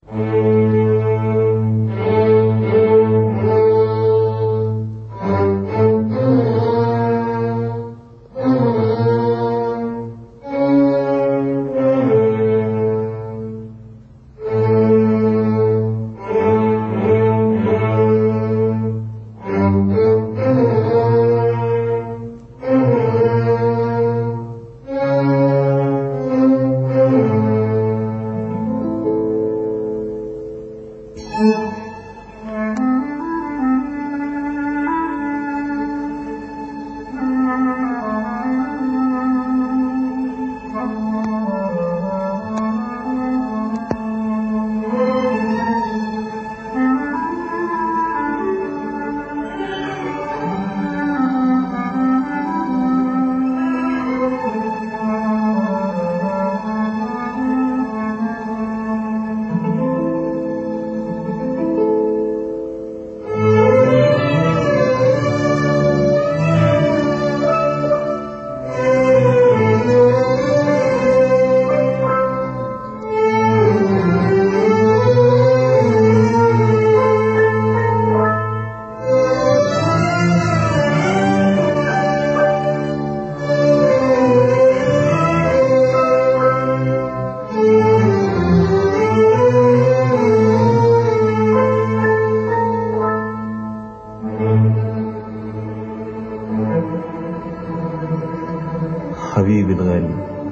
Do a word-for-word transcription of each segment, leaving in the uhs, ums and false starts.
حبيبي الغالي،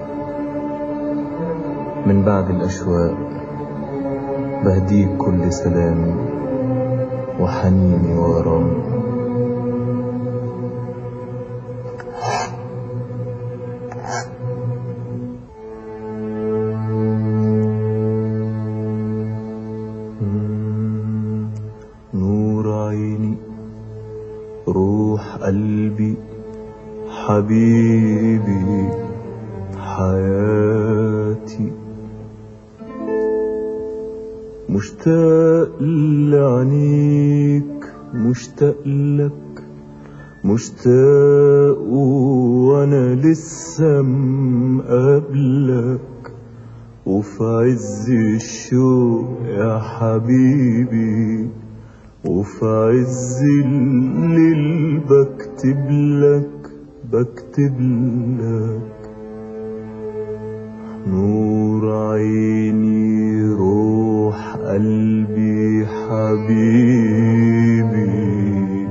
من بعد الأشواق بهديك كل سلامي وحنيني وغرامي. نور عيني، روح قلبي، حبيبي، حياتي، مشتاق لعينيك، مشتاق لك، مشتاق وانا لسه مقابلك، وفي عز الشوق يا حبيبي، وفي عز الليل بكتب لك بكتب لك. نور عيني، روح قلبي، حبيبي،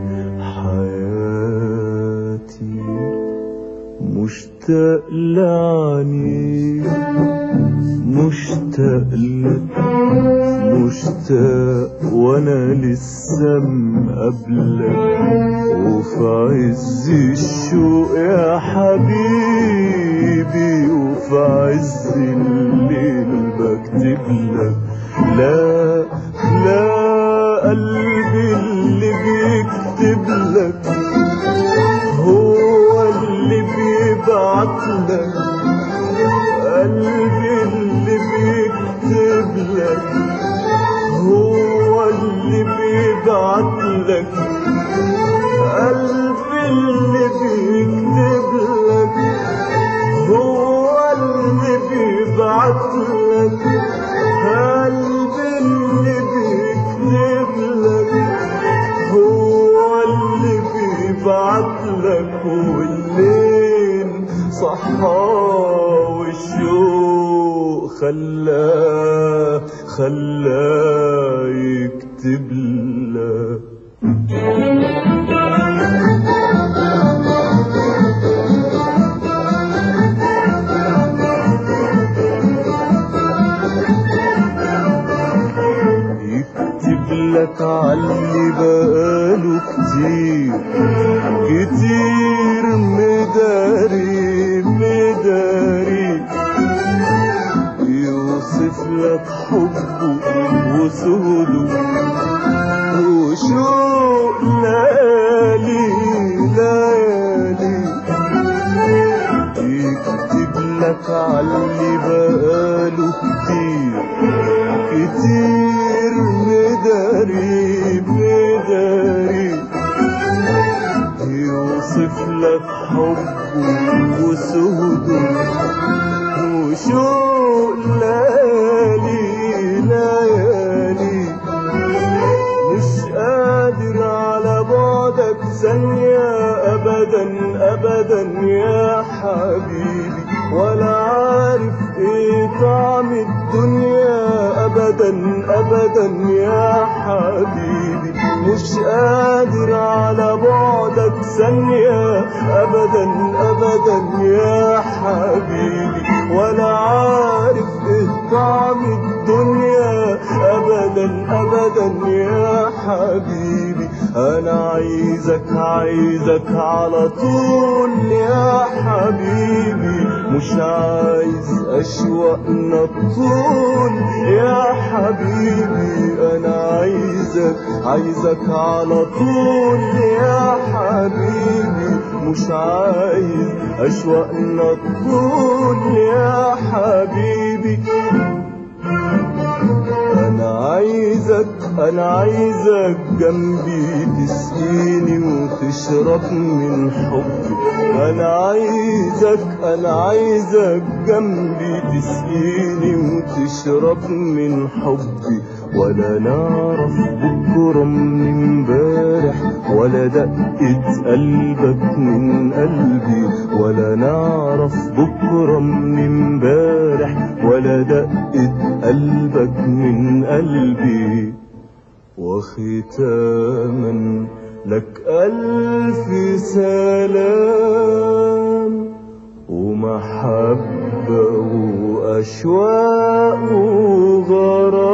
حياتي، مشتاق لعينيك، مشتاق لك، مشتاق وانا لسه مقابلك، وفي عز الشوق يا حبيبي، وفي عز الليل بكتب لك. لا لا قلبي اللي بيكتب لك هو اللي بيبعت لك، قلبي اللي بيكتب لك هو اللي بيبعت لك، قلبي اللي بيكتب لك هو اللي بيبعت لك، قلبي اللي بيكتب لك هو اللي بيبعت لك. والليل صحى والشوق خلاه خلاه يكتب لك. يكتب لك عاللي بقاله كتير كتير مداري مداري، يوصف لك حبه وسهوله وشوق ليالي ليالي. يكتب لك عاللي بقاله كتير كتير مداري مداري، يوصف لك حبه وسهوله وشوق ليالي ليالي. أبدا أبدا يا حبيبي، مش قادر على بعدك ثانية أبدا أبدا يا حبيبي، ولا عارف إيه طعم الدنيا أبدا أبدا يا حبيبي. أنا عايزك عايزك على طول يا حبيبي، مش عايز أشواقنا الطول يا حبيبي. أنا عايزك عايزك على طول يا حبيبي، مش عايز أشواقنا الطول يا حبيبي. أنا عايزك أنا عايزك جنبي تسقيني وتشرب من حبي. أنا عايزك أنا عايزك جنبي تسقيني وتشرب من حبي، ولا نعرف بكرة من امبارح ولا دقة قلبك من قلبي، ولا نعرف بكرة من امبارح ولا دقة قلبك من قلبي. وختاما لك ألف سلام ومحبة وأشواق وغرام.